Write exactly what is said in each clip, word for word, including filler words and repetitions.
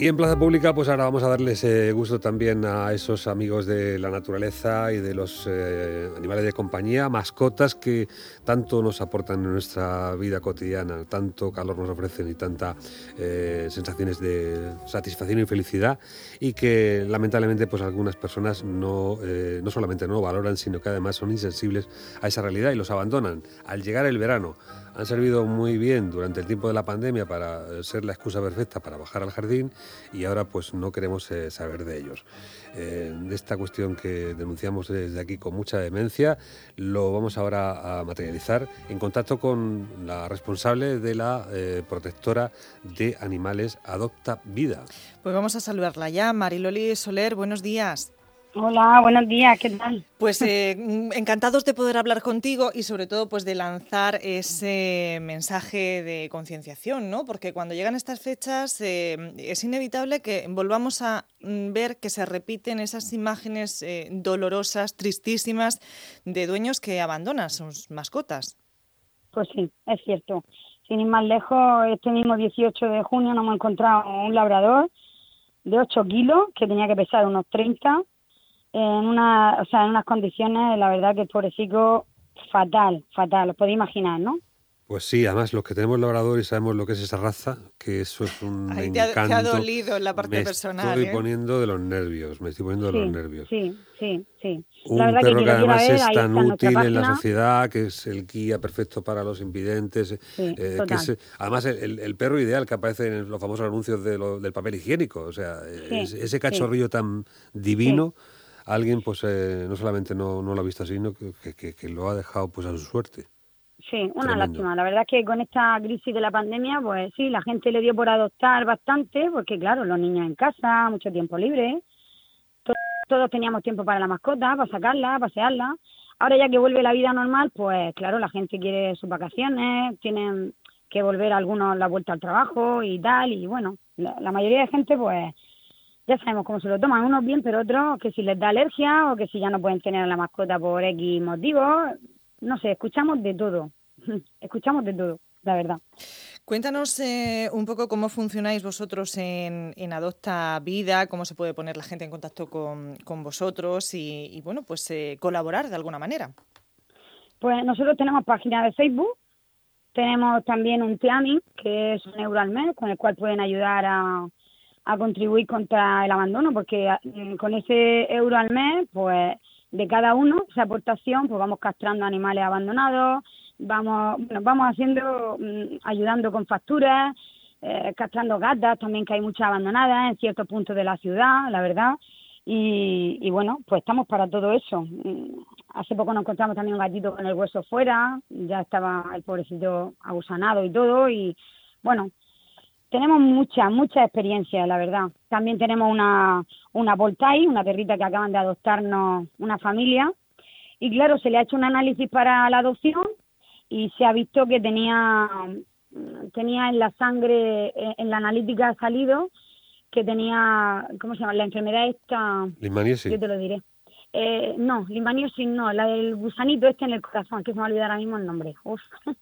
Y en Plaza Pública, pues ahora vamos a darles eh, gusto también a esos amigos de la naturaleza y de los eh, animales de compañía, mascotas que tanto nos aportan en nuestra vida cotidiana, tanto calor nos ofrecen y tantas eh, sensaciones de satisfacción y felicidad, y que lamentablemente pues algunas personas no, eh, no solamente no valoran, sino que además son insensibles a esa realidad y los abandonan. Al llegar el verano, han servido muy bien durante el tiempo de la pandemia para ser la excusa perfecta para bajar al jardín, y ahora pues no queremos eh, saber de ellos. Eh, de esta cuestión que denunciamos desde aquí con mucha vehemencia, lo vamos ahora a materializar en contacto con la responsable de la eh, protectora de animales Adopta Vida. Pues vamos a saludarla ya. Mariloli Soler, buenos días. Hola, buenos días, ¿qué tal? Pues eh, encantados de poder hablar contigo y sobre todo pues de lanzar ese mensaje de concienciación, ¿no? Porque cuando llegan estas fechas eh, es inevitable que volvamos a ver que se repiten esas imágenes eh, dolorosas, tristísimas, de dueños que abandonan sus mascotas. Pues sí, es cierto. Sin ir más lejos, este mismo dieciocho de junio nos hemos encontrado un labrador de ocho kilos que tenía que pesar unos treinta, en una, o sea, en unas condiciones, la verdad que el pobrecito, fatal, fatal, os podéis imaginar, ¿no? Pues sí, además los que tenemos labrador y sabemos lo que es esa raza, que eso es un Ahí encanto. Te ha, te ha dolido en la parte me personal. Me estoy ¿eh? poniendo de los nervios, me estoy poniendo sí, de los nervios. Sí, sí, sí. Un la verdad perro que, que, que además ver, es tan útil en la página. sociedad, que es el guía perfecto para los invidentes, Sí, eh, que es además el, el perro ideal que aparece en los famosos anuncios de lo, del papel higiénico. O sea, sí, es, ese cachorrillo sí. tan divino, sí. Alguien pues eh, no solamente no, no lo ha visto así, sino que, que, que lo ha dejado pues a su suerte. Sí, una Tremendo. lástima. La verdad es que con esta crisis de la pandemia, pues sí, la gente le dio por adoptar bastante, porque claro, los niños en casa, mucho tiempo libre, todos, todos teníamos tiempo para la mascota, para sacarla, pasearla. Ahora ya que vuelve la vida normal, pues claro, la gente quiere sus vacaciones, tienen que volver algunos la vuelta al trabajo y tal, y bueno, la, la mayoría de gente pues ya sabemos cómo se lo toman, unos bien, pero otros que si les da alergia o que si ya no pueden tener a la mascota por X motivos. No sé, escuchamos de todo, escuchamos de todo, la verdad. Cuéntanos eh, un poco cómo funcionáis vosotros en, en Adopta Vida, cómo se puede poner la gente en contacto con, con vosotros y, y bueno, pues eh, colaborar de alguna manera. Pues nosotros tenemos página de Facebook, tenemos también un Teaming, que es un euro al mes, con el cual pueden ayudar a, a contribuir contra el abandono, porque con ese euro al mes, pues de cada uno, esa aportación, pues vamos castrando animales abandonados, vamos bueno, vamos haciendo, ayudando con facturas, eh, castrando gatas, también que hay muchas abandonadas en ciertos puntos de la ciudad, la verdad, y, y bueno, pues estamos para todo eso. Hace poco nos encontramos también un gatito con el hueso fuera, ya estaba el pobrecito agusanado y todo, y bueno, tenemos mucha, mucha experiencia, la verdad. También tenemos una, una Voltaire, una perrita que acaban de adoptarnos una familia. Y claro, se le ha hecho un análisis para la adopción y se ha visto que tenía, tenía en la sangre, en la analítica ha salido, que tenía, ¿cómo se llama? La enfermedad esta... Leishmaniasis. Yo te lo diré. Eh, no, leishmaniasis no, la del gusanito este en el corazón, que se me va a olvidar ahora mismo el nombre. Uf,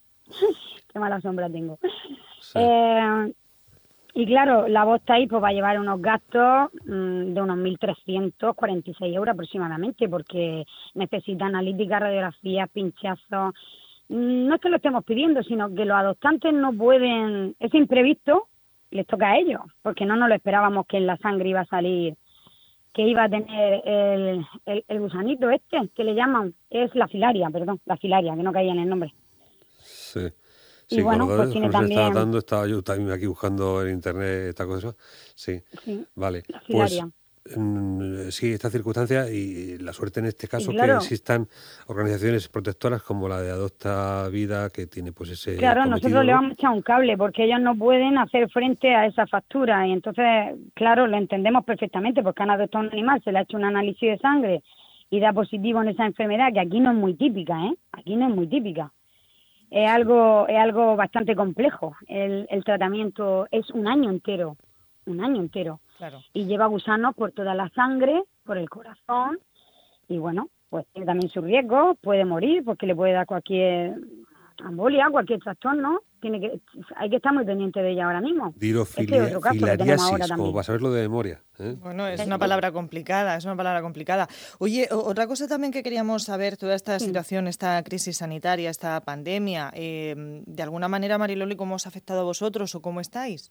qué mala sombra tengo. Sí. Eh... Y claro, la Voltaire pues va a llevar unos gastos mmm, de unos mil trescientos cuarenta y seis euros aproximadamente, porque necesita analítica, radiografías, pinchazos. No es que lo estemos pidiendo, sino que los adoptantes no pueden, ese imprevisto les toca a ellos, porque no nos lo esperábamos que en la sangre iba a salir, que iba a tener el, el, el gusanito este, que le llaman, es la filaria, perdón, la filaria, que no caía en el nombre. Sí. Y sí, bueno, con pues tiene se también... estaba dando, estaba yo también aquí buscando en internet esta cosa. Sí, sí vale. La filaria. Pues mm, sí, esta circunstancia y la suerte en este caso, claro, que existan organizaciones protectoras como la de Adopta Vida, que tiene pues ese Claro, cometido, nosotros ¿no? le vamos a echar un cable porque ellos no pueden hacer frente a esa factura y entonces, claro, lo entendemos perfectamente porque han adoptado un animal, se le ha hecho un análisis de sangre y da positivo en esa enfermedad, que aquí no es muy típica, ¿eh? Aquí no es muy típica. Es algo, es algo bastante complejo. El, el tratamiento es un año entero, un año entero. Claro. Y lleva gusanos por toda la sangre, por el corazón, y bueno, pues tiene también su riesgo, puede morir porque le puede dar cualquier embolia, cualquier trastorno, tiene que, hay que estar muy pendiente de ella ahora mismo. Dirofilia, este otro caso que tenemos ahora también. como para saberlo de memoria. ¿eh? Bueno, es una palabra complicada, es una palabra complicada. Oye, otra cosa también que queríamos saber, toda esta sí. situación, esta crisis sanitaria, esta pandemia, eh, de alguna manera, Mariloli, ¿cómo os ha afectado a vosotros o cómo estáis?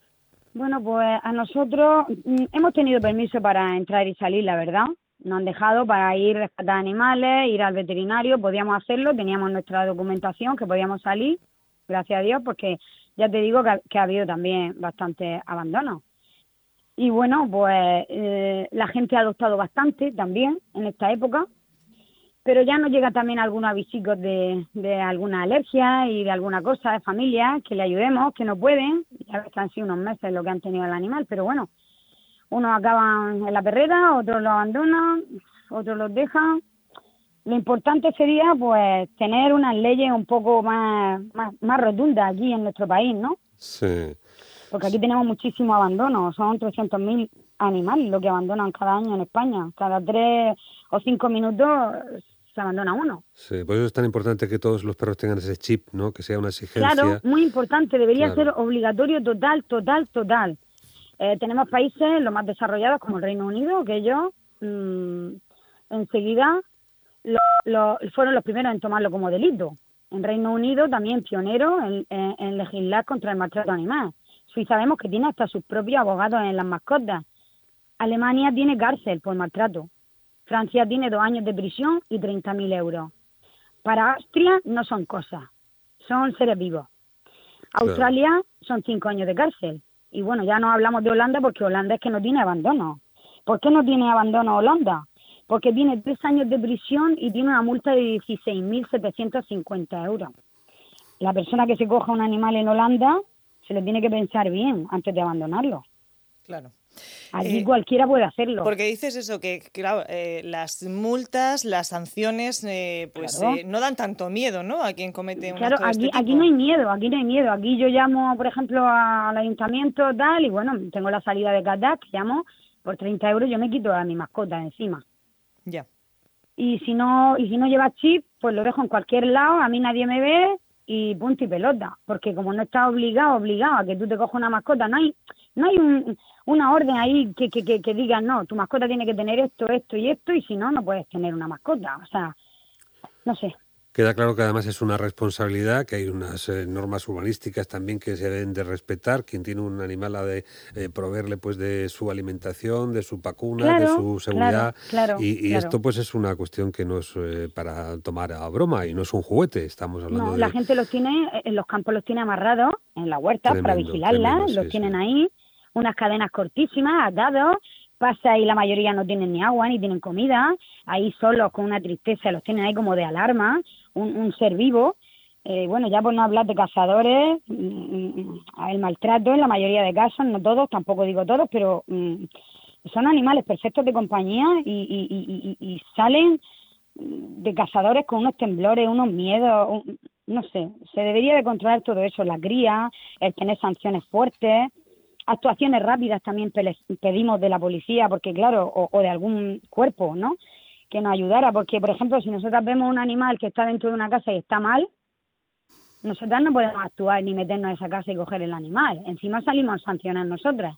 Bueno, pues a nosotros mm, hemos tenido permiso para entrar y salir, la verdad. Nos han dejado para ir a rescatar animales, ir al veterinario, podíamos hacerlo, teníamos nuestra documentación que podíamos salir, gracias a Dios, porque ya te digo que ha, que ha habido también bastante abandono. Y bueno, pues eh, la gente ha adoptado bastante también en esta época, pero ya nos llega también algunos avisicos de, de alguna alergia y de alguna cosa de familias que le ayudemos, que no pueden, ya ves que han sido unos meses lo que han tenido el animal, pero bueno, unos acaban en la perrera, otros lo abandonan, otros los dejan. Lo importante sería, pues, tener unas leyes un poco más, más, más rotundas aquí en nuestro país, ¿no? Sí. Porque aquí tenemos muchísimo abandono. Son trescientos mil animales lo que abandonan cada año en España. Cada tres o cinco minutos se abandona uno. Sí, por eso es tan importante que todos los perros tengan ese chip, ¿no? Que sea una exigencia. Claro, muy importante. Debería claro. ser obligatorio total, total, total. Eh, tenemos países, los más desarrollados, como el Reino Unido, que ellos mmm, enseguida lo, lo, fueron los primeros en tomarlo como delito. En Reino Unido también pioneros en, en, en legislar contra el maltrato animal. Suiza sabemos que tiene hasta sus propios abogados en las mascotas. Alemania tiene cárcel por maltrato. Francia tiene dos años de prisión y treinta mil euros. Para Austria no son cosas, son seres vivos. Australia claro. son cinco años de cárcel. Y bueno, ya no hablamos de Holanda porque Holanda es que no tiene abandono. ¿Por qué no tiene abandono Holanda? Porque tiene tres años de prisión y tiene una multa de dieciséis mil setecientos cincuenta euros. La persona que se coja un animal en Holanda se lo tiene que pensar bien antes de abandonarlo. Claro. Aquí eh, cualquiera puede hacerlo. Porque dices eso, que claro, eh, las multas, las sanciones, eh, pues claro. eh, no dan tanto miedo, ¿no? A quien comete un claro, acto de aquí, este tipo. aquí no hay miedo, aquí no hay miedo. Aquí yo llamo, por ejemplo, al ayuntamiento tal y bueno, tengo la salida de Catac, llamo, por treinta euros yo me quito a mi mascota encima. Ya. Y si no y si no lleva chip, pues lo dejo en cualquier lado, a mí nadie me ve y punto y pelota. Porque como no estás obligado, obligado a que tú te cojas una mascota, no hay no hay un, una orden ahí que, que, que, que diga, no, tu mascota tiene que tener esto, esto y esto, y si no, no puedes tener una mascota. O sea, no sé. Queda claro que además es una responsabilidad, que hay unas eh, normas urbanísticas también que se deben de respetar. Quien tiene un animal ha de eh, proveerle pues de su alimentación, de su vacuna, claro, de su seguridad. Claro, claro, y y claro. esto pues es una cuestión que no es eh, para tomar a broma y no es un juguete. Estamos hablando no, de... la gente los tiene, en los campos los tiene amarrados, en la huerta, Tremendo, para vigilarlas, tremendo, sí, los tienen sí. ahí, unas cadenas cortísimas, atados, pasa y la mayoría no tienen ni agua, ni tienen comida, ahí solos con una tristeza, los tienen ahí como de alarma, un, un ser vivo. Eh, bueno, ya por no hablar de cazadores, mm, el maltrato en la mayoría de casos, no todos, tampoco digo todos, pero mm, son animales perfectos de compañía y, y, y, y, y salen de cazadores con unos temblores, unos miedos, un, no sé, se debería de controlar todo eso, la cría, el tener sanciones fuertes, actuaciones rápidas también pedimos de la policía, porque claro, o, o de algún cuerpo, ¿no?, que nos ayudara, porque por ejemplo, si nosotros vemos un animal que está dentro de una casa y está mal, nosotras no podemos actuar ni meternos a esa casa y coger el animal, encima salimos a sancionar nosotras.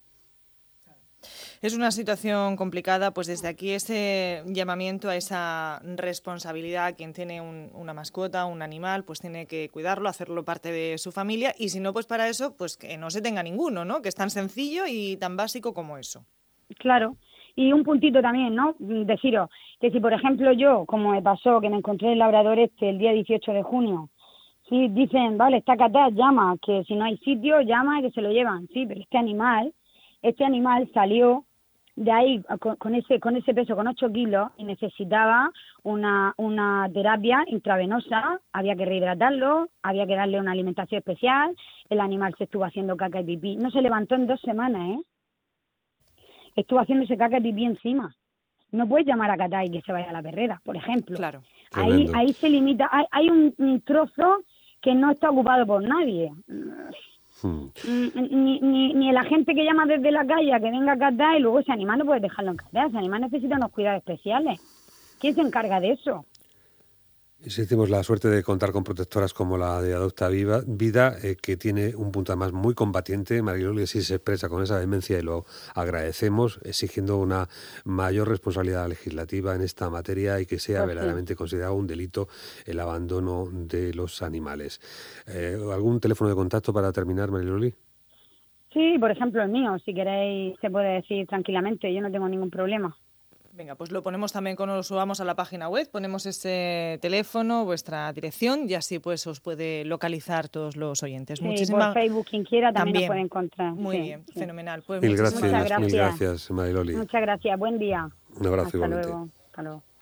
Es una situación complicada, pues desde aquí ese llamamiento a esa responsabilidad. Quien tiene un, una mascota, un animal, pues tiene que cuidarlo, hacerlo parte de su familia, y si no, pues para eso, pues que no se tenga ninguno, ¿no? Que es tan sencillo y tan básico como eso. Claro, y un puntito también, ¿no? Deciros que si, por ejemplo, yo, como me pasó, que me encontré el labrador este el día dieciocho de junio, sí, dicen, vale, está Catac, llama, que si no hay sitio, llama y que se lo llevan, sí, pero este animal, este animal salió de ahí con, con ese con ese peso, con ocho kilos, y necesitaba una, una terapia intravenosa, había que rehidratarlo, había que darle una alimentación especial, el animal se estuvo haciendo caca y pipí, no se levantó en dos semanas, ¿eh? Estuvo haciéndose caca y pipí encima. No puedes llamar a Catac y que se vaya a la perrera, por ejemplo. Claro. Ahí, ahí se limita, hay, hay un, un trozo que no está ocupado por nadie. Hmm. Ni, ni, ni la gente que llama desde la calle a que venga a Catac y luego ese animal no puedes dejarlo en Catac. Ese animal necesita unos cuidados especiales. ¿Quién se encarga de eso? Sí, tenemos la suerte de contar con protectoras como la de Adopta Viva, Vida, eh, que tiene un punto además muy combatiente. Mariloli sí se expresa con esa vehemencia y lo agradecemos, exigiendo una mayor responsabilidad legislativa en esta materia y que sea Pues sí. verdaderamente considerado un delito el abandono de los animales. Eh, ¿Algún teléfono de contacto para terminar, Mariloli? Sí, por ejemplo el mío, si queréis se puede decir tranquilamente, yo no tengo ningún problema. Venga, pues lo ponemos también cuando lo subamos a la página web, ponemos ese teléfono, vuestra dirección y así pues os puede localizar todos los oyentes. Sí, Muchísimas... por Facebook quien quiera también, también nos puede encontrar. Muy sí, bien, sí. fenomenal. Pues Mil muchísimas gracias, Muchas mil gracias. gracias, Mariloli. Muchas gracias, buen día. Un abrazo Hasta igualmente. luego. Hasta luego.